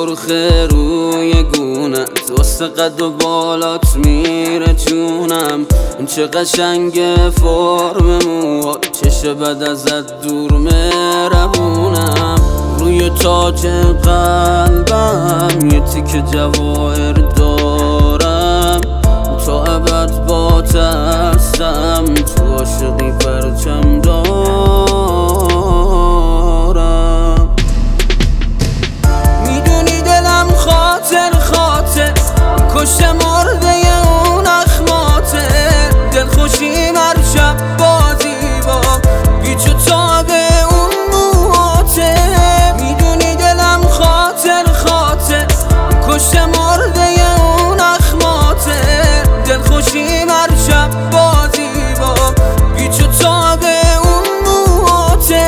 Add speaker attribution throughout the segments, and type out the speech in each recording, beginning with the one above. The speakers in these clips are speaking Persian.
Speaker 1: سرخه روی گونت واسه قد و بالات میره جونم. چه قشنگ فرم موهات، چش بد ازت دور مهربونم. روی تاج قلبم یه تیکه جواهر دارم، تا ابد بات هستم، تو عاشقی پرچم دارم. میدونی دلم خاطر کشته مرده اون اخماته. دلخوشیم هر شب بازی با بیچ و تاب اون موهاته. میدونی دلم خاطر کشته مرده اون اخماته. دلخوشیم هر شب بازی با بیچ و تاب اون موهاته.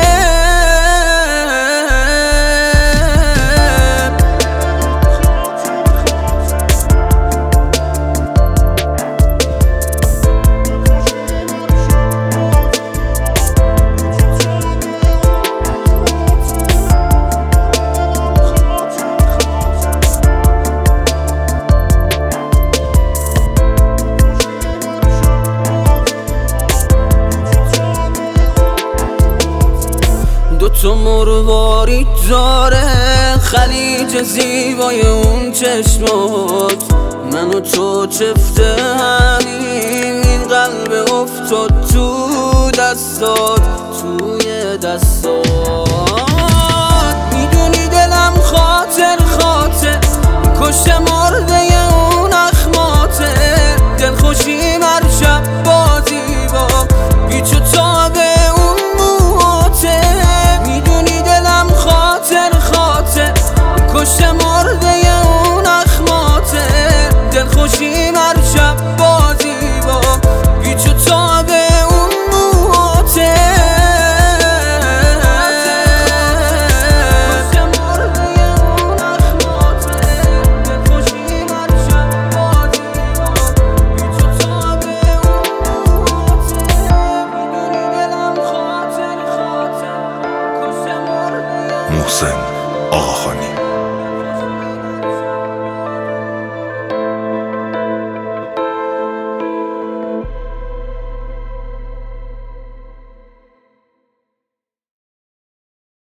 Speaker 1: تو مروارید داره خلیج زیبای اون چشمات. من و تو چفته همین، این قلب افتاد تو دستات، توی دستات. میدونی دلم خاطر کشته مرده اون اخماته. دلخوشیم هر شب بازی با بیچ و تاب اون موهاته. کشته مرده اون اخماته. دلخوشیم هر شب بازی با بیچ و تاب اون موهاته. کشته مرده اون اخماته. دلخوشیم هر شب بازی با بیچ و تاب اون موهاته. میدونی دلم خاطر کشته مرده.
Speaker 2: محسن آقاخانی.